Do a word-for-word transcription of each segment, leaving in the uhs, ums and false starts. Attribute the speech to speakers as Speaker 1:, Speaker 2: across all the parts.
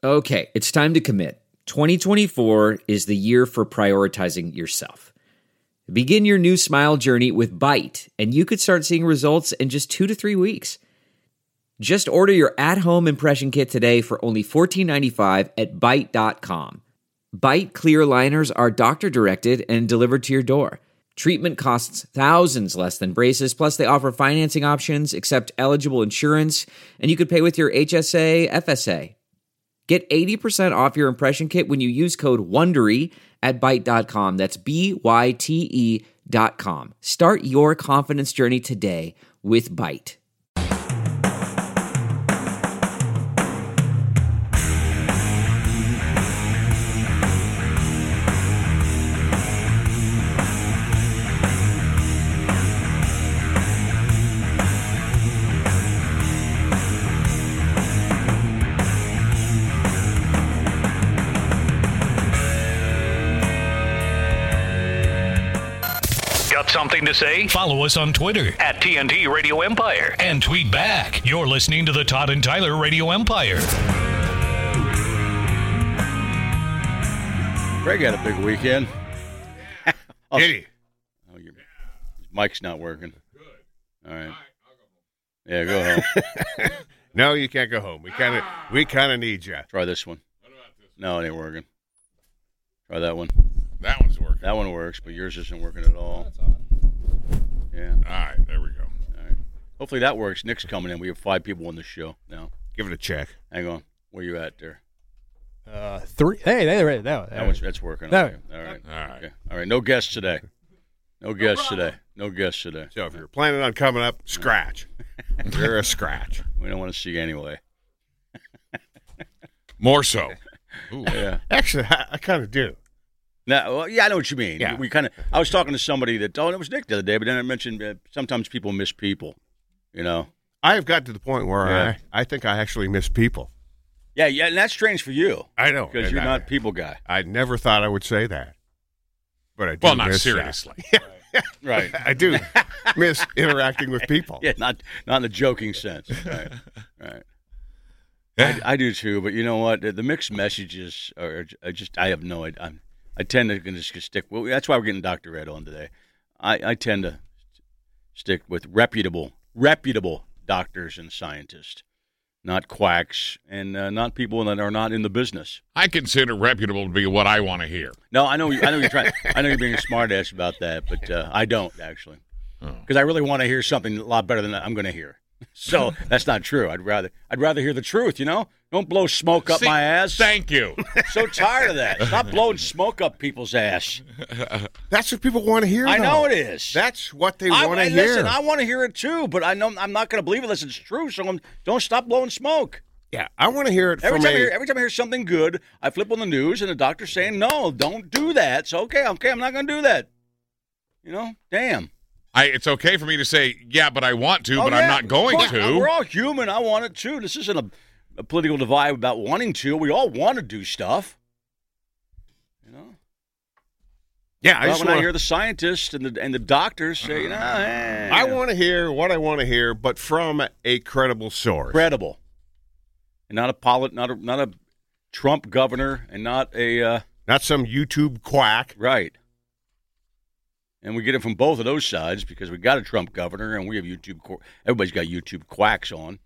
Speaker 1: Okay, it's time to commit. twenty twenty-four is the year for prioritizing yourself. Begin your new smile journey with Byte, and you could start seeing results in just two to three weeks. Just order your at-home impression kit today for only fourteen ninety-five at byte dot com. Byte clear aligners are doctor-directed and delivered to your door. Treatment costs thousands less than braces, plus they offer financing options, accept eligible insurance, and you could pay with your H S A, F S A. Get eighty percent off your impression kit when you use code WONDERY at byte dot com. That's B Y T E dot com. Start your confidence journey today with Byte.
Speaker 2: Something to say?
Speaker 3: Follow us on Twitter
Speaker 2: at T N T Radio Empire
Speaker 3: and tweet back. You're listening to the Todd and Tyler Radio Empire.
Speaker 4: Greg had a big weekend.
Speaker 5: oh, Did he?
Speaker 4: Oh, your mic's not working. Good. All right. Yeah, go home.
Speaker 5: No, you can't go home. We kind of we kind of need you.
Speaker 4: Try this one. No, it ain't working. Try that one.
Speaker 5: That one's working.
Speaker 4: That one works, but yours isn't working at all. Yeah.
Speaker 5: All right, there we go.
Speaker 4: All right. Hopefully that works. Nick's coming in. We have five people on the show now.
Speaker 5: Give it a check.
Speaker 4: Hang on. Where you at there?
Speaker 6: Uh, three. Hey, there, right now.
Speaker 4: That one's, that's working.
Speaker 6: No.
Speaker 4: Okay. All right.
Speaker 5: All right.
Speaker 4: Okay. All right. No guests today. No guests today. No guests today.
Speaker 5: So if you're planning on coming up, scratch. You're a scratch.
Speaker 4: We don't want to see you anyway.
Speaker 5: More so.
Speaker 4: Ooh. Yeah.
Speaker 5: Actually, I, I kind of do.
Speaker 4: No, well, yeah, I know what you mean.
Speaker 5: Yeah.
Speaker 4: We kind of. I was talking to somebody that. Oh, it was Nick the other day, but then I mentioned uh, sometimes people miss people. You know.
Speaker 5: I have got to the point where
Speaker 4: Yeah.
Speaker 5: I, I think I actually miss people.
Speaker 4: Yeah, yeah, and that's strange for you.
Speaker 5: I know
Speaker 4: because
Speaker 5: and
Speaker 4: you're
Speaker 5: I,
Speaker 4: not a people guy.
Speaker 5: I never thought I would say that, but I do.
Speaker 7: Well, not
Speaker 5: miss
Speaker 7: seriously.
Speaker 5: That.
Speaker 4: Right.
Speaker 5: I do miss interacting with people.
Speaker 4: Yeah, not not in the joking sense. Right. Right. I, I do too, but you know what? The, the mixed messages are, are just. I have no idea. I'm, I tend to just stick. Well, that's why we're getting Doctor Ed on today. I, I tend to stick with reputable, reputable doctors and scientists, not quacks and uh, not people that are not in the business.
Speaker 7: I consider reputable to be what I want to hear.
Speaker 4: No, I know. I know you're trying. I know you're being a smart ass about that, but uh, I don't actually, because I really want to hear something a lot better than I'm going to hear. So that's not true. I'd rather I'd rather hear the truth, you know? Don't blow smoke up
Speaker 7: See,
Speaker 4: my ass.
Speaker 7: Thank you.
Speaker 4: So tired of that. Stop blowing smoke up people's ass.
Speaker 5: That's what people want to hear.
Speaker 4: I
Speaker 5: though.
Speaker 4: know it is.
Speaker 5: That's what they
Speaker 4: I,
Speaker 5: want to
Speaker 4: I,
Speaker 5: hear.
Speaker 4: Listen, I want to hear it too, but I know I'm not going to believe it unless it's true. So I'm, don't stop blowing smoke.
Speaker 5: Yeah, I want to hear it
Speaker 4: Every
Speaker 5: from
Speaker 4: time,
Speaker 5: a,
Speaker 4: I hear, every time I hear something good, I flip on the news and the doctor's saying, no, don't do that. So, okay, okay, I'm not going to do that. You know? Damn.
Speaker 7: I, it's okay for me to say, yeah, but I want to,
Speaker 4: Oh,
Speaker 7: but
Speaker 4: yeah.
Speaker 7: I'm not going
Speaker 4: Of course,
Speaker 7: to.
Speaker 4: We're all human. I want it too. This isn't a, a political divide about wanting to. We all want to do stuff. You know?
Speaker 5: yeah, I
Speaker 4: But
Speaker 5: just
Speaker 4: when
Speaker 5: wanna,
Speaker 4: I hear the scientists and the and the doctors say, you know, hey,
Speaker 5: I want to hear what I want to hear, but from a credible source.
Speaker 4: credible. And not a polit, not a not a Trump governor, and not a uh,
Speaker 5: Not some YouTube quack.
Speaker 4: right. And we get it from both of those sides because we got a Trump governor and we have YouTube. Qu- Everybody's got YouTube quacks on.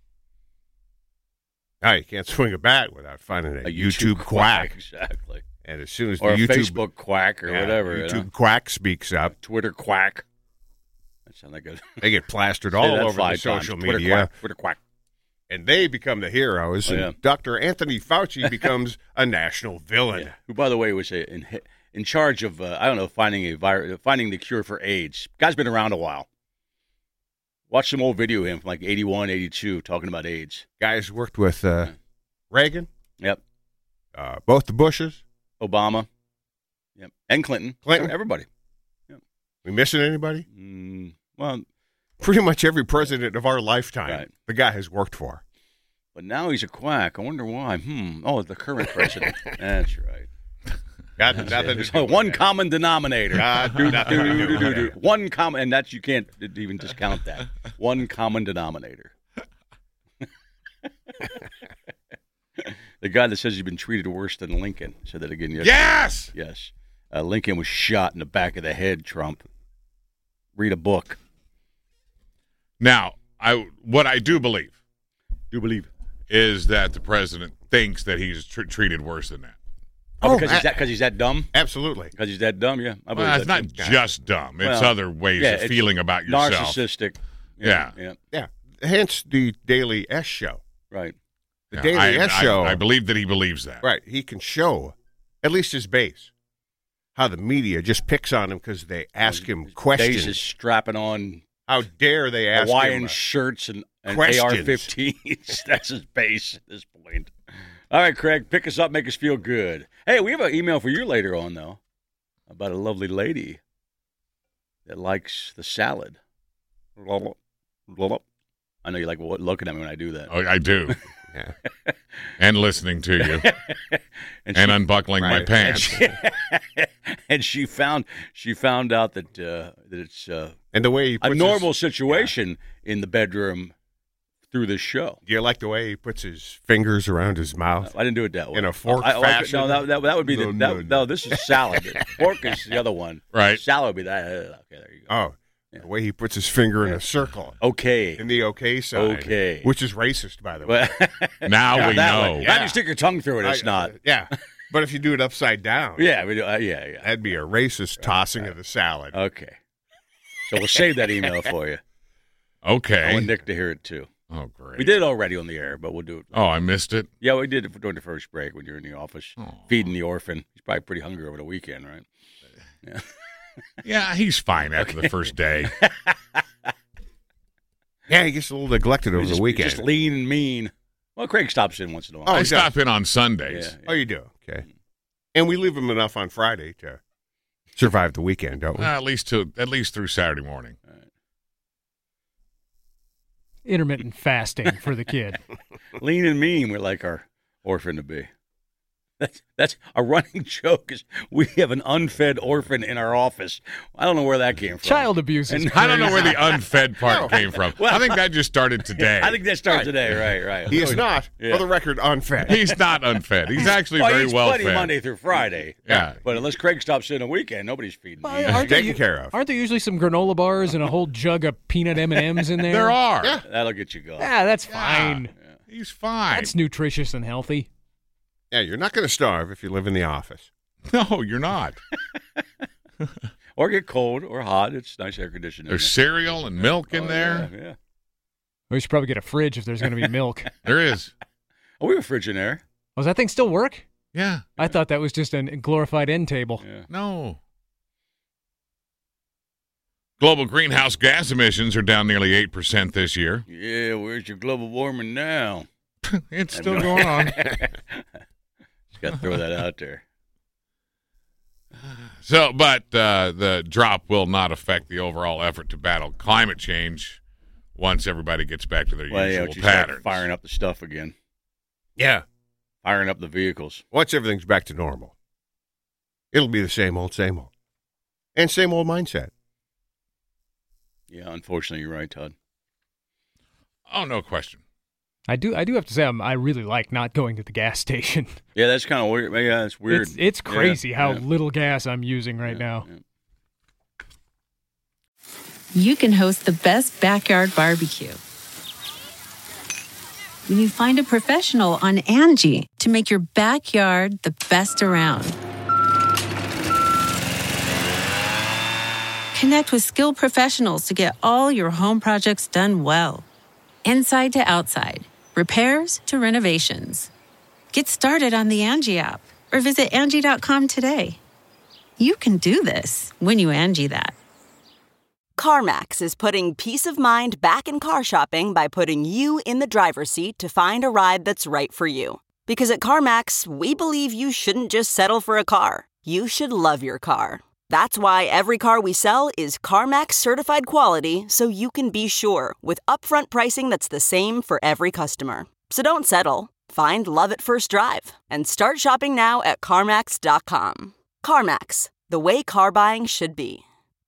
Speaker 5: Now you can't swing a bat without finding a,
Speaker 4: A
Speaker 5: YouTube, quack.
Speaker 4: exactly,
Speaker 5: And as soon as
Speaker 4: or
Speaker 5: the
Speaker 4: a
Speaker 5: YouTube
Speaker 4: Facebook quack or
Speaker 5: yeah,
Speaker 4: whatever. you
Speaker 5: YouTube
Speaker 4: know?
Speaker 5: quack speaks up,
Speaker 4: Twitter quack. That sounds like a
Speaker 5: they get plastered
Speaker 4: Say
Speaker 5: all
Speaker 4: that
Speaker 5: over the
Speaker 4: five
Speaker 5: social
Speaker 4: times. Twitter
Speaker 5: media,
Speaker 4: quack. Twitter quack.
Speaker 5: and they become the heroes.
Speaker 4: Oh,
Speaker 5: and
Speaker 4: yeah.
Speaker 5: Doctor Anthony Fauci becomes a national villain.
Speaker 4: Yeah. Who, by the way, was in in charge of uh, I don't know finding a virus, finding the cure for AIDS. Guy's been around a while. Watch some old video of him from like eighty-one, eighty-two talking about AIDS.
Speaker 5: Guys worked with uh,
Speaker 4: Yeah.
Speaker 5: Reagan,
Speaker 4: Yep.
Speaker 5: uh, both the Bushes.
Speaker 4: Obama. Yep. And Clinton.
Speaker 5: Clinton.
Speaker 4: Everybody.
Speaker 5: We missing anybody?
Speaker 4: Mm, well,
Speaker 5: Pretty much every president of our lifetime,
Speaker 4: Right.
Speaker 5: the guy has worked for.
Speaker 4: but now he's a quack. I wonder why. Hmm. Oh, the current president. That's right.
Speaker 5: Got nothing to
Speaker 4: There's
Speaker 5: do with
Speaker 4: one
Speaker 5: that.
Speaker 4: common denominator.
Speaker 5: Got
Speaker 4: Do,
Speaker 5: nothing to
Speaker 4: do,
Speaker 5: do
Speaker 4: do,
Speaker 5: with
Speaker 4: do, do.
Speaker 5: that.
Speaker 4: One common, and that's you can't even discount that. One common denominator. the guy that says he's been treated worse than Lincoln said that again yesterday.
Speaker 7: Yes!
Speaker 4: Yes. Uh, Lincoln was shot in the back of the head, Trump. Read a book.
Speaker 7: Now, I what I do believe
Speaker 4: Do believe.
Speaker 7: is that the president thinks that he's tr- treated worse than that.
Speaker 4: Oh,
Speaker 5: Oh,
Speaker 4: because,
Speaker 5: I-
Speaker 4: he's that, because he's that dumb?
Speaker 5: Absolutely.
Speaker 4: Because he's that dumb, yeah. I believe
Speaker 7: Well, it's
Speaker 4: that
Speaker 7: not
Speaker 4: too.
Speaker 7: just dumb. It's
Speaker 4: Well,
Speaker 7: other ways
Speaker 4: yeah,
Speaker 7: of
Speaker 4: it's
Speaker 7: feeling about yourself.
Speaker 4: Narcissistic.
Speaker 7: Yeah.
Speaker 4: Yeah,
Speaker 5: Yeah. Hence the Daily S Show.
Speaker 4: right.
Speaker 5: The
Speaker 7: Yeah,
Speaker 5: Daily
Speaker 7: I,
Speaker 5: S
Speaker 7: I-
Speaker 5: Show.
Speaker 7: I, believe that he believes that.
Speaker 5: Right. He can show, at least his base, how the media just picks on him because they ask him
Speaker 4: Days
Speaker 5: questions.
Speaker 4: is strapping on
Speaker 5: How dare they ask
Speaker 4: Hawaiian
Speaker 5: him? uh,
Speaker 4: shirts and, and A
Speaker 5: questions.
Speaker 4: R fifteens. That's his base at this point. All right, Craig, pick us up, make us feel good. Hey, we have an email for you later on, though, about a lovely lady that likes the salad. I know you like looking at me when I do that.
Speaker 7: Oh, I do.
Speaker 5: Yeah.
Speaker 7: And listening to you.
Speaker 4: and,
Speaker 7: and
Speaker 4: she,
Speaker 7: unbuckling my
Speaker 5: Right.
Speaker 7: pants.
Speaker 4: and she found she found out that uh, that it's uh,
Speaker 5: And the way he
Speaker 4: a
Speaker 5: puts
Speaker 4: normal
Speaker 5: his,
Speaker 4: situation in the bedroom through this show.
Speaker 5: Do you like the way he puts his fingers around his mouth?
Speaker 4: I didn't do it that way.
Speaker 5: In a fork
Speaker 4: I, I like it-
Speaker 5: fashion?
Speaker 4: No, that, that, that would be
Speaker 5: No,
Speaker 4: the
Speaker 5: no,
Speaker 4: that,
Speaker 5: no.
Speaker 4: no. This is salad. Fork is the other one.
Speaker 7: Right.
Speaker 4: Salad would be that. Okay, there you go.
Speaker 5: Oh,
Speaker 4: Yeah.
Speaker 5: the way he puts his finger in a circle.
Speaker 4: Okay.
Speaker 5: In the okay side.
Speaker 4: Okay.
Speaker 5: Which is racist, by the way.
Speaker 4: But
Speaker 7: Now we
Speaker 4: that
Speaker 7: know.
Speaker 4: way.
Speaker 5: Yeah.
Speaker 4: Now you stick your tongue through it. It's
Speaker 5: I-
Speaker 4: not.
Speaker 5: Yeah. But if you do it upside down,
Speaker 4: Yeah. We do, uh, yeah. Yeah.
Speaker 5: that'd be a racist tossing of the salad.
Speaker 4: Okay. So we'll save that email for you. I
Speaker 7: Okay.
Speaker 4: want Nick to hear it too.
Speaker 7: Oh, great.
Speaker 4: We did it already on the air, but we'll do it.
Speaker 7: Oh, I missed it.
Speaker 4: Yeah, we did it during the first break when you were in the office
Speaker 7: Oh.
Speaker 4: feeding the orphan. He's probably pretty hungry over the weekend, right? Yeah.
Speaker 7: Yeah, he's fine after the first day.
Speaker 5: Yeah, he gets a little neglected over
Speaker 4: He's
Speaker 5: the
Speaker 4: just,
Speaker 5: weekend.
Speaker 4: just lean and mean. Well, Craig stops in once in a while.
Speaker 5: Oh,
Speaker 7: I
Speaker 5: he
Speaker 7: stop
Speaker 5: does.
Speaker 7: in on Sundays.
Speaker 4: Yeah.
Speaker 5: Oh, you do? Okay. And we leave him enough on Friday to survive the weekend, don't we?
Speaker 7: Well, at least to at least through Saturday morning.
Speaker 6: Intermittent fasting for the kid.
Speaker 4: Lean and mean, we're like our orphan to be. That's that's a running joke. Is we have an unfed orphan in our office. I don't know where that came from.
Speaker 6: Child abuse is
Speaker 4: And-
Speaker 7: I don't know where the unfed part came from.
Speaker 4: Well,
Speaker 7: I think that just started today.
Speaker 4: I think that started today. Right, right.
Speaker 5: He is not,
Speaker 4: Yeah.
Speaker 5: for the record, unfed.
Speaker 7: He's not unfed. He's actually
Speaker 4: Well,
Speaker 7: very
Speaker 4: he's
Speaker 7: well
Speaker 4: plenty
Speaker 7: fed.
Speaker 4: Monday through Friday.
Speaker 7: Yeah.
Speaker 4: But unless Craig stops in a weekend, nobody's feeding
Speaker 6: Well,
Speaker 4: me.
Speaker 6: aren't there
Speaker 5: taken
Speaker 6: u-
Speaker 5: care of.
Speaker 6: Aren't there usually some granola bars and a whole jug of peanut M and M's in there?
Speaker 7: There are.
Speaker 5: Yeah.
Speaker 4: That'll get you going.
Speaker 6: Yeah, that's
Speaker 7: Yeah.
Speaker 6: fine.
Speaker 7: He's fine.
Speaker 6: That's nutritious and healthy.
Speaker 5: Yeah, you're not going to starve if you live in the office.
Speaker 7: No, you're not.
Speaker 4: Or get cold or hot. It's nice air conditioning.
Speaker 7: There's cereal and milk in
Speaker 4: Oh,
Speaker 7: there.
Speaker 4: Yeah, yeah.
Speaker 6: We should probably get a fridge if there's going to be milk.
Speaker 7: There is.
Speaker 4: Oh, we have a fridge in there.
Speaker 6: Does that thing still work?
Speaker 7: Yeah.
Speaker 6: I thought that was just a glorified end table.
Speaker 4: Yeah.
Speaker 7: No. Global greenhouse gas emissions are down nearly eight percent this year.
Speaker 4: Yeah, where's your global warming now?
Speaker 7: It's still going on.
Speaker 4: Just got to throw that out there.
Speaker 7: So, but uh, the drop will not affect the overall effort to battle climate change once everybody gets back to their
Speaker 4: Well, yeah,
Speaker 7: usual
Speaker 4: once you start
Speaker 7: patterns.
Speaker 4: firing up the stuff again,
Speaker 5: Yeah.
Speaker 4: firing up the vehicles.
Speaker 5: Once everything's back to normal, it'll be the same old, same old. And same old mindset.
Speaker 4: Yeah, unfortunately, you're right, Todd.
Speaker 7: Oh, no question.
Speaker 6: I do. I do have to say, I'm, I really like not going to the gas station.
Speaker 4: Yeah, that's kind of weird. Yeah, it's weird.
Speaker 6: It's it's
Speaker 4: Yeah,
Speaker 6: crazy how
Speaker 4: yeah.
Speaker 6: little gas I'm using right
Speaker 4: Yeah,
Speaker 6: now.
Speaker 4: yeah.
Speaker 8: You can host the best backyard barbecue when you find a professional on Angie to make your backyard the best around. Connect with skilled professionals to get all your home projects done well. Inside to outside, repairs to renovations. Get started on the Angie app or visit Angie dot com today. You can do this when you Angie that.
Speaker 9: CarMax is putting peace of mind back in car shopping by putting you in the driver's seat to find a ride that's right for you. Because at CarMax, we believe you shouldn't just settle for a car. You should love your car. That's why every car we sell is CarMax certified quality, so you can be sure with upfront pricing that's the same for every customer. So don't settle. Find love at first drive and start shopping now at CarMax dot com. CarMax, the way car buying should be.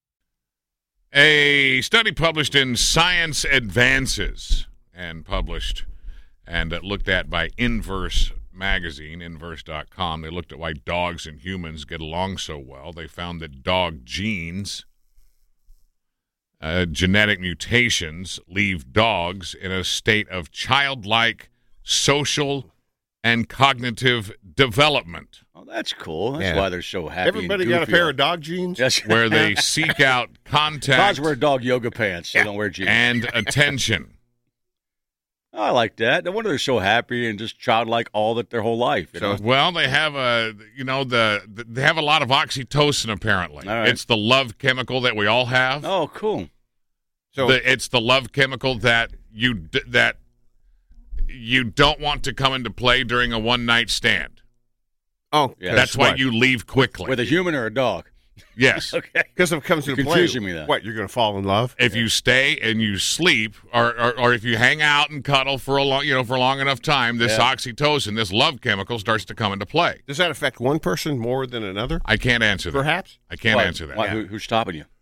Speaker 7: A study published in Science Advances and published and uh, looked at by Inverse magazine, Inverse dot com. They looked at why dogs and humans get along so well. They found that dog genes, uh, genetic mutations, leave dogs in a state of childlike social and cognitive development.
Speaker 4: Oh, that's cool. That's
Speaker 5: Yeah.
Speaker 4: why they're so happy.
Speaker 5: Everybody
Speaker 4: and
Speaker 5: got a
Speaker 4: goofy.
Speaker 5: pair of dog jeans?
Speaker 4: Yes.
Speaker 7: Where they seek out contact
Speaker 4: Dogs wear dog yoga pants. They
Speaker 5: Yeah.
Speaker 4: don't wear jeans.
Speaker 7: and attention.
Speaker 4: I like that. No wonder they're so happy and just childlike all that their whole life. You know?
Speaker 7: Well, they have a, you know, the, the they have a lot of oxytocin. Apparently,
Speaker 4: All right.
Speaker 7: it's the love chemical that we all have.
Speaker 4: Oh, cool.
Speaker 5: So
Speaker 7: The, it's the love chemical that you d- that you don't want to come into play during a one night stand.
Speaker 5: oh,
Speaker 4: Yeah.
Speaker 7: That's why
Speaker 5: what?
Speaker 7: you leave quickly.
Speaker 4: With a human or a dog?
Speaker 7: yes.
Speaker 4: Okay.
Speaker 5: Because if it comes
Speaker 4: You're
Speaker 5: to play,
Speaker 4: confusing me then.
Speaker 5: what, you're going to fall in love?
Speaker 7: If you stay and you sleep, or, or or if you hang out and cuddle for a long, you know, for a long enough time, this
Speaker 4: Yeah.
Speaker 7: oxytocin, this love chemical, starts to come into play.
Speaker 5: Does that affect one person more than another?
Speaker 7: I can't answer that.
Speaker 5: Perhaps?
Speaker 7: I can't
Speaker 4: Why-
Speaker 7: answer that.
Speaker 4: why- who, who's stopping you?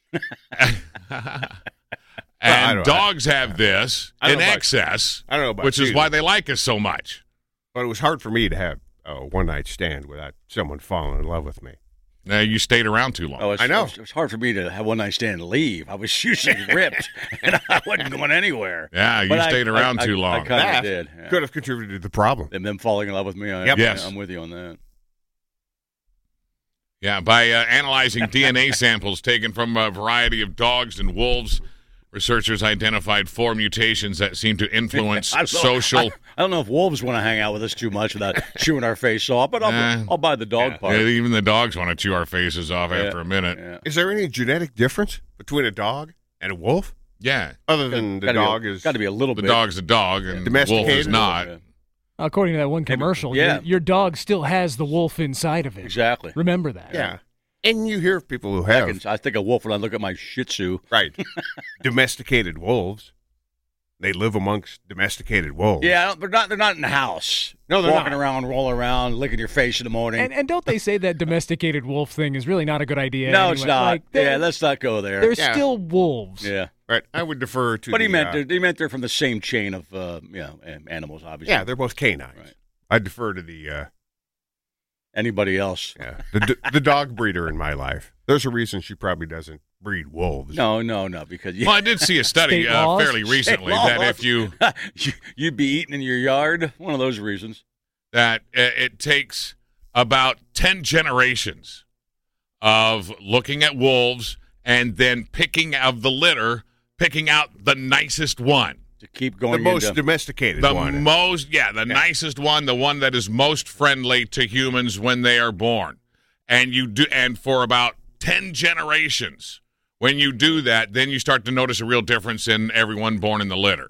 Speaker 5: I
Speaker 7: And
Speaker 5: don't-
Speaker 7: dogs have this
Speaker 5: I don't
Speaker 7: in
Speaker 5: know about-
Speaker 7: excess,
Speaker 5: I don't know about
Speaker 7: which is
Speaker 5: you,
Speaker 7: why they like us so much.
Speaker 5: but it was hard for me to have a one-night stand without someone falling in love with me.
Speaker 7: Now you stayed around too long.
Speaker 4: Oh, it's,
Speaker 5: I know.
Speaker 4: It was hard for me to have one night stand and leave. I was usually ripped, and I wasn't going anywhere.
Speaker 7: yeah, you
Speaker 4: But I-
Speaker 7: stayed around
Speaker 4: I-
Speaker 7: too
Speaker 4: I-
Speaker 7: long.
Speaker 4: I kind
Speaker 5: That
Speaker 4: of did. Yeah.
Speaker 5: could have contributed to the problem.
Speaker 4: And them falling in love with me. I,
Speaker 5: Yep.
Speaker 7: Yes.
Speaker 4: I'm with you on that.
Speaker 7: Yeah, by uh, analyzing D N A samples taken from a variety of dogs and wolves, researchers identified four mutations that seem to influence
Speaker 4: I don't know-
Speaker 7: social.
Speaker 4: I, I don't know if wolves want to hang out with us too much without chewing our face off, but I'll,
Speaker 7: Uh,
Speaker 4: I'll buy the dog
Speaker 7: Yeah,
Speaker 4: part.
Speaker 7: even the dogs want to chew our faces off
Speaker 4: Yeah,
Speaker 7: after a minute.
Speaker 4: yeah.
Speaker 5: Is there any genetic difference between a dog and a wolf?
Speaker 7: Yeah,
Speaker 5: Other than the
Speaker 4: Gotta
Speaker 5: dog
Speaker 4: be a,
Speaker 5: is
Speaker 4: Got to be a little
Speaker 7: the
Speaker 4: bit.
Speaker 7: dog's a dog and the wolf is
Speaker 5: Domesticated?
Speaker 7: not.
Speaker 4: Yeah,
Speaker 6: According to that one commercial,
Speaker 4: yeah.
Speaker 6: your, your dog still has the wolf inside of it.
Speaker 4: exactly.
Speaker 6: Remember that.
Speaker 5: Yeah. And you hear of people who
Speaker 4: I,
Speaker 5: have,
Speaker 4: can, I think a wolf when I look at my Shih Tzu.
Speaker 5: right, domesticated wolves. They live amongst domesticated wolves.
Speaker 4: Yeah, they're not. They're not in the house.
Speaker 5: No, they're
Speaker 4: walking
Speaker 5: not.
Speaker 4: around, rolling around, licking your face in the morning.
Speaker 6: And, and don't they say that domesticated wolf thing is really not a good idea?
Speaker 4: no,
Speaker 6: anyway?
Speaker 4: it's not.
Speaker 6: Like, they're-
Speaker 4: yeah, let's not go there.
Speaker 6: They're
Speaker 5: Yeah.
Speaker 6: still wolves.
Speaker 4: Yeah,
Speaker 5: Right. I would defer to
Speaker 4: but he
Speaker 5: the,
Speaker 4: meant
Speaker 5: uh,
Speaker 4: they're, he meant they're from the same chain of uh, you know an- animals, obviously.
Speaker 5: yeah, they're both canines.
Speaker 4: Right.
Speaker 5: I defer to the uh,
Speaker 4: Anybody else?
Speaker 5: yeah, the d- the dog breeder in my life. There's a reason she probably doesn't breed wolves.
Speaker 4: No, no, no. Because you,
Speaker 7: Well, I did see a study
Speaker 6: State
Speaker 7: uh,
Speaker 6: laws?
Speaker 7: fairly recently that if you
Speaker 4: you you'd be eating in your yard, one of those reasons.
Speaker 7: that uh, it takes about ten generations of looking at wolves and then picking of the litter, picking out the nicest one.
Speaker 4: To keep
Speaker 5: the
Speaker 4: going
Speaker 5: most
Speaker 4: into,
Speaker 5: domesticated
Speaker 7: The
Speaker 5: one.
Speaker 7: most, yeah, the nicest one, the one that is most friendly to humans when they are born. And you do, and for about ten generations, when you do that, then you start to notice a real difference in everyone born in the litter.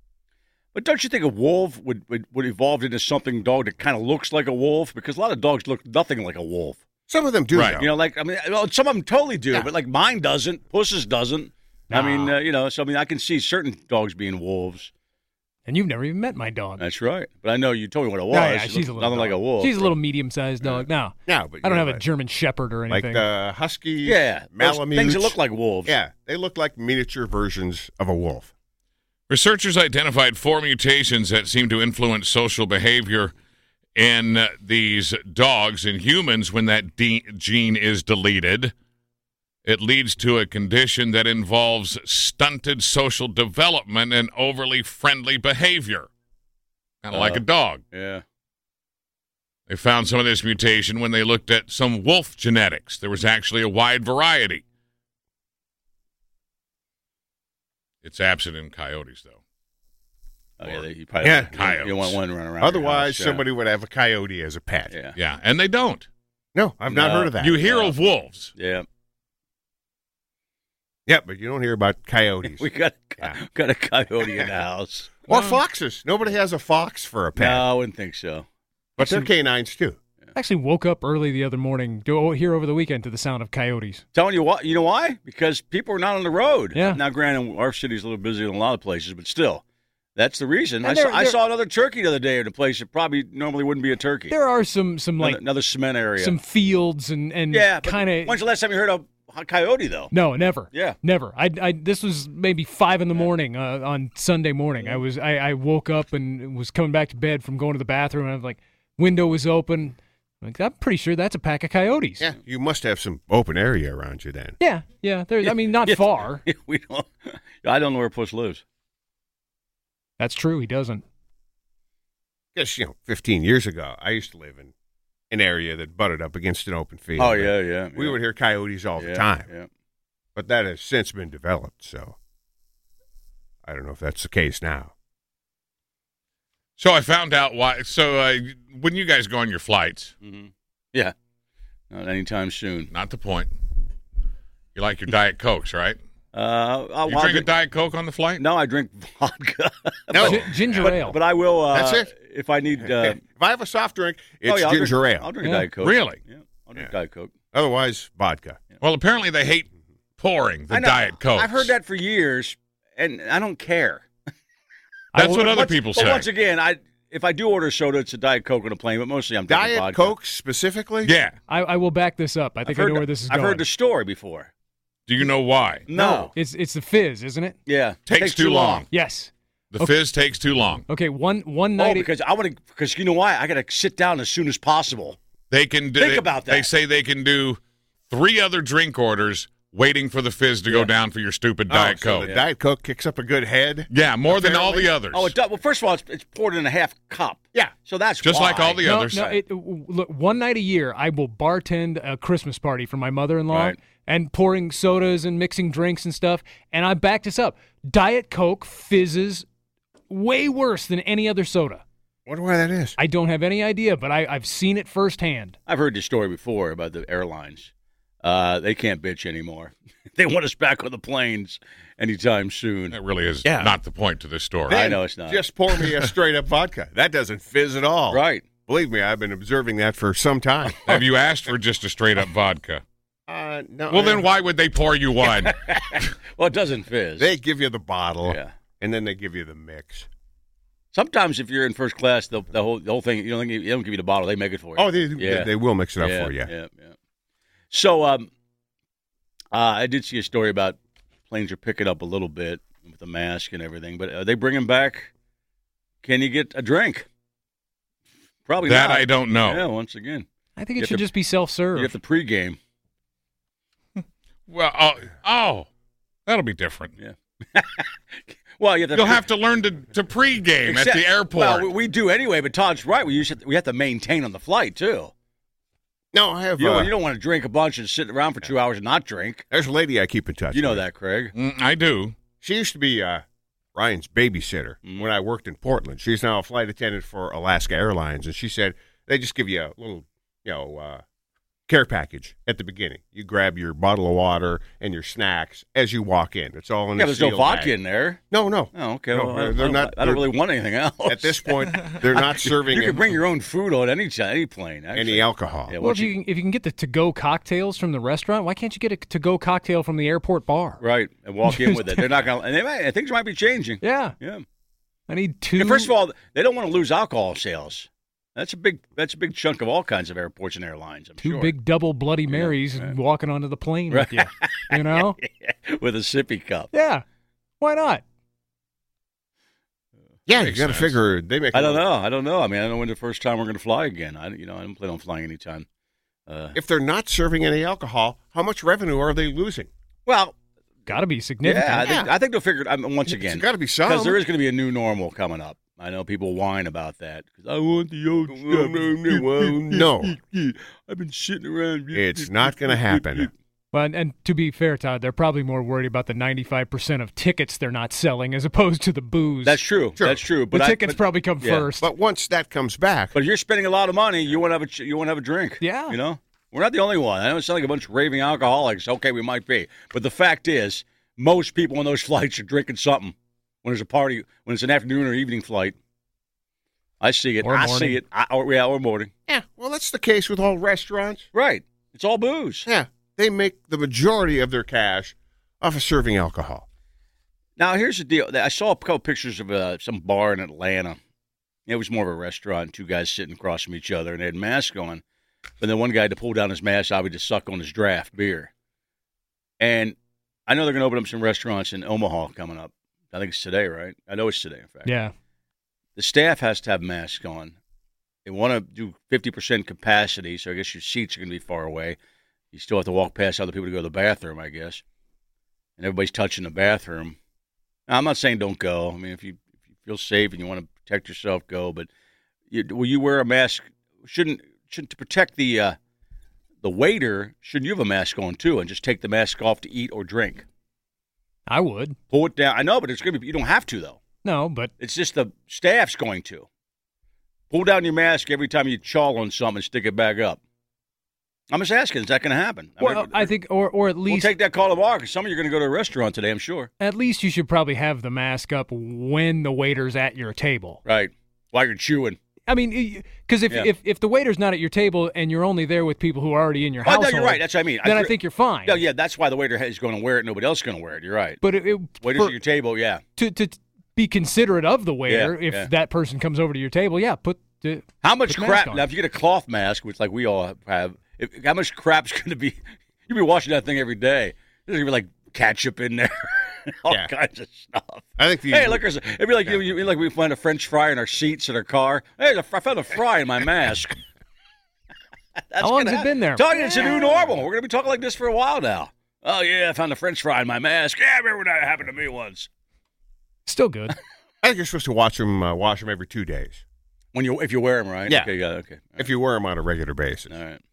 Speaker 4: but don't you think a wolf would, would, would evolve into something dog that kind of looks like a wolf? Because a lot of dogs look nothing like a wolf.
Speaker 5: Some of them do.
Speaker 7: Right.
Speaker 5: though.
Speaker 4: You know, like I mean, well, some of them totally do,
Speaker 5: Yeah.
Speaker 4: but like mine doesn't. Puss's doesn't. I mean, uh, you know, so I mean, I can see certain dogs being wolves.
Speaker 6: And you've never even met my dog.
Speaker 4: That's right. But I know you told me what it was.
Speaker 6: Yeah, yeah,
Speaker 4: It
Speaker 6: she's
Speaker 4: looks
Speaker 6: a little
Speaker 4: nothing like a
Speaker 6: dog.
Speaker 4: wolf.
Speaker 6: She's a little medium-sized dog. No,
Speaker 5: Yeah, but
Speaker 6: I don't
Speaker 5: you
Speaker 6: have
Speaker 5: know,
Speaker 6: a German Shepherd or
Speaker 5: like
Speaker 6: anything.
Speaker 5: the huskies.
Speaker 4: Yeah, those
Speaker 5: Malamutes.
Speaker 4: things that look like wolves.
Speaker 5: Yeah, they look like miniature versions of a wolf.
Speaker 7: Researchers identified four mutations that seem to influence social behavior in uh, these dogs and humans when that de- gene is deleted. It leads to a condition that involves stunted social development and overly friendly behavior, kind of like
Speaker 4: Uh,
Speaker 7: a dog.
Speaker 4: Yeah.
Speaker 7: They found some of this mutation when they looked at some wolf genetics. There was actually a wide variety. It's absent in coyotes, though.
Speaker 4: Oh, yeah, they, you probably
Speaker 5: Yeah.
Speaker 4: you don't- you
Speaker 7: Coyotes.
Speaker 4: don't want one running around. your
Speaker 5: Otherwise,
Speaker 4: house, yeah.
Speaker 5: somebody would have a coyote as a pet.
Speaker 4: Yeah.
Speaker 7: Yeah, and they don't.
Speaker 5: No, I've not
Speaker 4: No.
Speaker 5: heard of that.
Speaker 7: You hear
Speaker 4: No.
Speaker 7: of wolves.
Speaker 4: Yeah.
Speaker 5: yeah, but you don't hear about coyotes.
Speaker 4: We got
Speaker 5: Yeah.
Speaker 4: got a coyote in the house.
Speaker 5: Or foxes. Nobody has a fox for a pet.
Speaker 4: No, I wouldn't think so.
Speaker 5: But they're canines, too.
Speaker 6: I actually woke up early the other morning, go here over the weekend, to the sound of coyotes.
Speaker 4: Telling you what, you know why? Because people are not on the road.
Speaker 6: Yeah.
Speaker 4: Now, granted, our city's a little busier than a lot of places, but still, that's the reason.
Speaker 6: And
Speaker 4: I saw,
Speaker 6: they're-
Speaker 4: I
Speaker 6: they're-
Speaker 4: saw another turkey the other day in a place that probably normally wouldn't be a turkey.
Speaker 6: There are some some
Speaker 4: another,
Speaker 6: like
Speaker 4: another cement area.
Speaker 6: some fields and and
Speaker 4: yeah, but
Speaker 6: kind of.
Speaker 4: When's the last time you heard of a coyote, though?
Speaker 6: No, never.
Speaker 4: Yeah.
Speaker 6: never. I, I this was maybe five in the morning uh, on Sunday morning. I was I, I woke up and was coming back to bed from going to the bathroom, and I was like, window was open. Like, I'm pretty sure that's a pack of coyotes.
Speaker 5: Yeah, you must have some open area around you then.
Speaker 6: Yeah, yeah. There's, I mean, not
Speaker 4: Yeah.
Speaker 6: far.
Speaker 4: we don't. I don't know where Puss lives.
Speaker 6: That's true. He doesn't.
Speaker 5: Guess, you know, fifteen years ago, I used to live in an area that butted up against an open field.
Speaker 4: Oh yeah, yeah.
Speaker 5: We
Speaker 4: yeah.
Speaker 5: would hear coyotes all
Speaker 4: Yeah,
Speaker 5: the time.
Speaker 4: Yeah.
Speaker 5: But that has since been developed, so I don't know if that's the case now.
Speaker 7: So I found out why. So uh, when you guys go on your flights,
Speaker 4: Mm-hmm. Yeah. Not anytime soon.
Speaker 7: not the point. You like your Diet Cokes, right?
Speaker 4: Uh, I'll,
Speaker 7: You
Speaker 4: I'll
Speaker 7: drink a
Speaker 4: drink-
Speaker 7: Diet Coke on the flight?
Speaker 4: No, I drink vodka.
Speaker 5: No.
Speaker 6: Gi- ginger
Speaker 4: but,
Speaker 6: ale.
Speaker 4: but I will. Uh,
Speaker 5: That's it?
Speaker 4: If I need. Uh,
Speaker 5: If I have a soft drink, it's
Speaker 4: oh, yeah, I'll
Speaker 5: ginger
Speaker 4: drink,
Speaker 5: ale.
Speaker 4: I'll drink
Speaker 6: Yeah.
Speaker 4: a Diet Coke.
Speaker 7: Really?
Speaker 4: Yeah. I'll drink
Speaker 5: Yeah.
Speaker 4: Diet Coke.
Speaker 5: Otherwise, vodka.
Speaker 7: Well, apparently they hate pouring the
Speaker 4: I know.
Speaker 7: Diet Coke.
Speaker 4: I've heard that for years, and I don't care.
Speaker 7: That's
Speaker 6: will-
Speaker 7: what other
Speaker 4: Once-
Speaker 7: people
Speaker 4: but
Speaker 7: say.
Speaker 4: once again, I if I do order soda, it's a Diet Coke on a plane, but mostly I'm drinking
Speaker 5: Diet
Speaker 4: vodka.
Speaker 5: Coke specifically?
Speaker 7: Yeah.
Speaker 6: I, I will back this up. I think
Speaker 4: I've
Speaker 6: I
Speaker 4: heard
Speaker 6: know
Speaker 4: the-
Speaker 6: where this is
Speaker 4: I've
Speaker 6: going.
Speaker 4: heard the story before.
Speaker 7: Do you know why?
Speaker 4: No.
Speaker 6: It's it's the fizz, isn't it?
Speaker 4: Yeah.
Speaker 7: Takes, too long.
Speaker 6: Yes.
Speaker 7: The
Speaker 6: Okay.
Speaker 7: fizz takes too long.
Speaker 6: Okay. One one
Speaker 4: Oh,
Speaker 6: night.
Speaker 4: because I want to. Because you know why? I got to sit down as soon as possible.
Speaker 7: They can do,
Speaker 4: Think
Speaker 7: they,
Speaker 4: about that.
Speaker 7: They say they can do three other drink orders waiting for the fizz to go
Speaker 4: Yeah.
Speaker 7: down for your stupid
Speaker 5: Oh,
Speaker 7: Diet
Speaker 5: so
Speaker 7: Coke.
Speaker 5: the Diet Coke kicks up a good head?
Speaker 7: Yeah, more than all
Speaker 5: Apparently.
Speaker 7: the others.
Speaker 4: Oh, it does. Well, first of all, it's, it's poured in a half cup.
Speaker 5: Yeah.
Speaker 4: So that's
Speaker 7: Just
Speaker 4: why.
Speaker 7: like all the
Speaker 6: no,
Speaker 7: others.
Speaker 6: no. It, w- look, one night a year, I will bartend a Christmas party for my mother-in-law
Speaker 4: Right.
Speaker 6: and pouring sodas and mixing drinks and stuff. And I back this up. Diet Coke fizzes way worse than any other soda.
Speaker 5: Wonder why that is.
Speaker 6: I don't have any idea, but I, I've seen it firsthand.
Speaker 4: I've heard this story before about the airlines. Uh, they can't bitch anymore. They want us back on the planes anytime soon.
Speaker 7: That really is
Speaker 5: Yeah.
Speaker 7: not the point to this story.
Speaker 4: I know it's not.
Speaker 5: Just pour me a straight up vodka. That doesn't fizz at all.
Speaker 4: Right.
Speaker 5: Believe me, I've been observing that for some time.
Speaker 7: Have you asked for just a straight up vodka?
Speaker 5: Uh, no.
Speaker 7: Well, then why would they pour you one?
Speaker 4: Well, it doesn't fizz.
Speaker 5: They give you the bottle,
Speaker 4: Yeah.
Speaker 5: and then they give you the mix.
Speaker 4: Sometimes if you're in first class, the, the whole the whole thing, you don't they don't give you the bottle; they make it for you.
Speaker 5: Oh, they,
Speaker 4: Yeah.
Speaker 5: they will mix it up
Speaker 4: yeah,
Speaker 5: for you.
Speaker 4: Yeah, yeah. So, um, uh, I did see a story about planes are picking up a little bit with the mask and everything, but are they bringing back? Can you get a drink? Probably
Speaker 7: That
Speaker 4: not.
Speaker 7: I don't know.
Speaker 4: Yeah, once again,
Speaker 6: I think
Speaker 4: You
Speaker 6: it
Speaker 4: have
Speaker 6: should
Speaker 4: to-
Speaker 6: just be
Speaker 4: you
Speaker 6: self-serve.
Speaker 4: have the pregame.
Speaker 7: Well, oh, oh, that'll be different.
Speaker 4: Yeah. Well, you have to,
Speaker 7: You'll have to learn to, to pregame at
Speaker 4: Except-
Speaker 7: the airport.
Speaker 4: Well, we, we do anyway, but Todd's right. We usually we have to maintain on the flight too.
Speaker 5: No, I have.
Speaker 4: You,
Speaker 5: uh,
Speaker 4: don't, you don't want to drink a bunch and sit around for two hours and not drink.
Speaker 5: There's a lady I keep in touch
Speaker 4: You know
Speaker 5: with.
Speaker 4: that, Craig.
Speaker 7: Mm, I do.
Speaker 5: She used to be uh, Ryan's babysitter
Speaker 4: Mm.
Speaker 5: when I worked in Portland. She's now a flight attendant for Alaska Airlines, and she said they just give you a little, you know, uh, care package at the beginning. You grab your bottle of water and your snacks as you walk in. It's all in
Speaker 4: Yeah,
Speaker 5: a
Speaker 4: there's no
Speaker 5: sealed
Speaker 4: vodka
Speaker 5: bag.
Speaker 4: in there.
Speaker 5: No, no.
Speaker 4: Oh, okay.
Speaker 5: No,
Speaker 4: well,
Speaker 5: they're-
Speaker 4: I,
Speaker 5: they're
Speaker 4: I don't-
Speaker 5: not-
Speaker 4: I don't
Speaker 5: they're-
Speaker 4: really want anything else.
Speaker 5: At this point, they're not serving
Speaker 4: You can
Speaker 5: any-
Speaker 4: bring your own food on any any plane. Actually.
Speaker 5: any alcohol.
Speaker 4: Yeah,
Speaker 6: well,
Speaker 4: once
Speaker 6: if you, can, if you can get the to-go cocktails from the restaurant, why can't you get a to-go cocktail from the airport bar?
Speaker 4: right, and walk in with it. They're not going. to And they might, things might be changing.
Speaker 6: Yeah.
Speaker 4: Yeah.
Speaker 6: I need two.
Speaker 4: And first of all, they don't want to lose alcohol sales. That's a big. That's a big chunk of all kinds of airports and airlines. I'm
Speaker 6: two
Speaker 4: sure.
Speaker 6: big double Bloody Marys
Speaker 4: right.
Speaker 6: walking onto the plane
Speaker 4: Right.
Speaker 6: with you. You know?
Speaker 4: with a sippy cup.
Speaker 6: Yeah. Why not?
Speaker 5: Yeah, you
Speaker 7: Makes
Speaker 5: got to
Speaker 7: sense.
Speaker 5: figure they make.
Speaker 4: I
Speaker 5: a-
Speaker 4: don't know. I don't know. I mean, I don't know when the first time we're going to fly again. I, you know, I don't plan on flying anytime. Uh,
Speaker 5: If they're not serving any alcohol, how much revenue are they losing?
Speaker 4: well,
Speaker 6: Got to be significant.
Speaker 4: yeah, I think
Speaker 5: Yeah.
Speaker 4: I think they'll figure it. I mean, once again,
Speaker 5: It's got to be some.
Speaker 4: because there is going to be a new normal coming up. I know people whine about that because I want the old
Speaker 5: No,
Speaker 4: stuff.
Speaker 5: no, no, well, no.
Speaker 4: I've been sitting around.
Speaker 5: It's not going to happen.
Speaker 6: Well, and, and to be fair, Todd, they're probably more worried about the ninety-five percent of tickets they're not selling as opposed to the booze.
Speaker 4: That's true.
Speaker 5: Sure.
Speaker 4: That's true.
Speaker 6: the
Speaker 4: But I-
Speaker 6: tickets
Speaker 4: but-
Speaker 6: probably come
Speaker 4: yeah.
Speaker 6: first.
Speaker 5: But once that comes back,
Speaker 4: But if you're spending a lot of money, you want to have a ch- you want to have a drink.
Speaker 6: Yeah.
Speaker 4: You know, we're not the only one. I know it sounds like a bunch of raving alcoholics. Okay, we might be, but the fact is, most people on those flights are drinking something when there's a party, when it's an afternoon or evening flight. I see it.
Speaker 6: Or
Speaker 4: I
Speaker 6: morning.
Speaker 4: see it. I, or, yeah, or morning.
Speaker 5: yeah, well, that's the case with all restaurants.
Speaker 4: Right. It's all booze.
Speaker 5: Yeah, they make the majority of their cash off of serving alcohol.
Speaker 4: Now, here's the deal. I saw a couple pictures of uh, some bar in Atlanta. It was more of a restaurant, two guys sitting across from each other, and they had masks on. But then one guy had to pull down his mask, obviously, to suck on his draft beer. And I know they're going to open up some restaurants in Omaha coming up. I think it's today, right? I know it's today, in fact.
Speaker 6: yeah.
Speaker 4: The staff has to have masks on. they want to do fifty percent capacity, so I guess your seats are going to be far away. You still have to walk past other people to go to the bathroom, I guess. And everybody's touching the bathroom. Now, I'm not saying don't go. I mean, if you, if you feel safe and you want to protect yourself, go. But you, will you wear a mask? Shouldn't shouldn't to protect the uh, the waiter? Shouldn't you have a mask on too, and just take the mask off to eat or drink?
Speaker 6: I would.
Speaker 4: Pull it down. I know, but it's going to be. You don't have to though.
Speaker 6: No, but
Speaker 4: It's just the staff's going to. Pull down your mask every time you chaw on something and stick it back up. I'm just asking, is that going to happen? I
Speaker 6: well,
Speaker 4: mean,
Speaker 6: I think, or or at least
Speaker 4: we'll take that call tomorrow because some of you are going to go to a restaurant today, I'm sure.
Speaker 6: At least you should probably have the mask up when the waiter's at your table.
Speaker 4: Right, while you're chewing.
Speaker 6: I mean, because if,
Speaker 4: Yeah.
Speaker 6: if if the waiter's not at your table and you're only there with people who are already in your
Speaker 4: Oh,
Speaker 6: household,
Speaker 4: no, you're right. That's what I mean.
Speaker 6: then I,
Speaker 4: agree-
Speaker 6: think you're fine.
Speaker 4: Yeah, yeah, that's why the waiter is going to wear it. Nobody else is going to wear it. You're right.
Speaker 6: But it, it,
Speaker 4: Waiters
Speaker 6: for-
Speaker 4: at your table, yeah.
Speaker 6: to to be considerate of the waiter,
Speaker 4: Yeah,
Speaker 6: if
Speaker 4: yeah.
Speaker 6: that person comes over to your table, yeah, put the
Speaker 4: How much
Speaker 6: put the
Speaker 4: crap?
Speaker 6: mask on.
Speaker 4: Now, if you get a cloth mask, which like we all have, if, how much crap's going to be? You'll be washing that thing every day. There's going to be like ketchup in there, all
Speaker 5: Yeah.
Speaker 4: kinds of stuff.
Speaker 5: I think the
Speaker 4: Hey, look, there's- it'd be like you, you like we find a French fry in our seats in our car. Hey, I found a fry in my mask. That's
Speaker 6: How long's
Speaker 4: gonna
Speaker 6: it been there?
Speaker 4: Talking, it's a new normal. We're going to be talking like this for a while now. Oh yeah, I found a French fry in my mask. Yeah, I remember when that happened to me once.
Speaker 6: Still good.
Speaker 5: I think you're supposed to watch them, uh, wash them every two days
Speaker 4: When you if you wear them right.
Speaker 5: Yeah.
Speaker 4: Okay. Yeah. Okay.
Speaker 5: if you wear them on a regular basis.
Speaker 4: All right.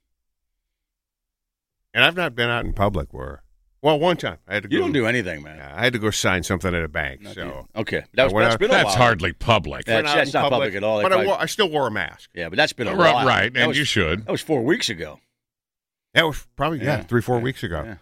Speaker 5: And I've not been out in public where, well, one time I had to
Speaker 4: You
Speaker 5: go.
Speaker 4: don't do anything, man.
Speaker 5: Yeah, I had to go sign something at a bank.
Speaker 4: Not
Speaker 5: so
Speaker 4: you. Okay. That was,
Speaker 5: I went
Speaker 4: that's
Speaker 5: out-
Speaker 4: been a
Speaker 7: That's
Speaker 4: while.
Speaker 7: hardly public.
Speaker 4: That's,
Speaker 5: Went out
Speaker 4: that's
Speaker 5: in
Speaker 4: not public, at all. They
Speaker 5: But I,
Speaker 4: probably-
Speaker 5: wore, I still wore a mask.
Speaker 4: Yeah, but that's been a
Speaker 7: Right,
Speaker 4: while.
Speaker 7: right,
Speaker 4: That
Speaker 7: and
Speaker 4: was-
Speaker 7: you should.
Speaker 4: That was four weeks ago.
Speaker 5: That was probably, yeah,
Speaker 4: Yeah.
Speaker 5: three, four
Speaker 4: Yeah.
Speaker 5: weeks ago.
Speaker 4: Yeah.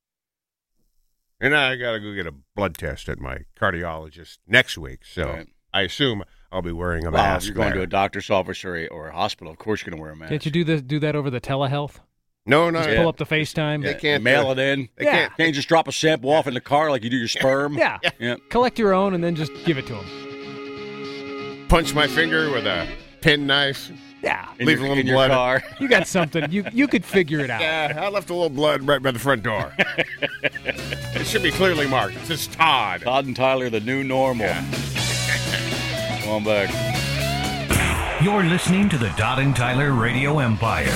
Speaker 5: And I got to go get a blood test at my cardiologist next week. So
Speaker 4: Right.
Speaker 5: I assume I'll be wearing a
Speaker 4: Well,
Speaker 5: mask.
Speaker 4: if you're going
Speaker 5: there.
Speaker 4: to a doctor's office or a, or a hospital, of course you're going to wear a mask.
Speaker 6: Can't you do the do that over the telehealth?
Speaker 5: No, no.
Speaker 6: Just
Speaker 4: Yeah.
Speaker 6: pull up the FaceTime.
Speaker 5: They can't
Speaker 4: mail
Speaker 5: do
Speaker 4: it in.
Speaker 5: They
Speaker 6: Yeah.
Speaker 5: can't.
Speaker 4: Can't you just drop a sample off in the car like you do your sperm?
Speaker 6: Yeah.
Speaker 4: Yeah.
Speaker 6: Collect your own and then just give it to them.
Speaker 5: Punch my finger with a penknife.
Speaker 6: Yeah.
Speaker 4: In
Speaker 5: Leave
Speaker 4: your,
Speaker 5: a little
Speaker 4: in your
Speaker 5: blood.
Speaker 4: car.
Speaker 6: You got something. You you could figure it out.
Speaker 5: Yeah, I left a little blood right by the front door. It should be clearly marked. It says Todd.
Speaker 4: Todd and Tyler, the new normal. Come on back.
Speaker 3: You're listening to the Todd and Tyler Radio Empire.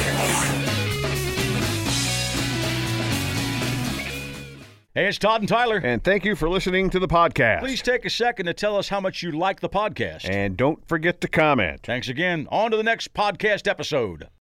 Speaker 4: Hey, it's Todd and Tyler.
Speaker 10: And thank you for listening to the podcast.
Speaker 4: Please take a second to tell us how much you like the podcast.
Speaker 10: And don't forget to comment.
Speaker 4: Thanks again. On to the next podcast episode.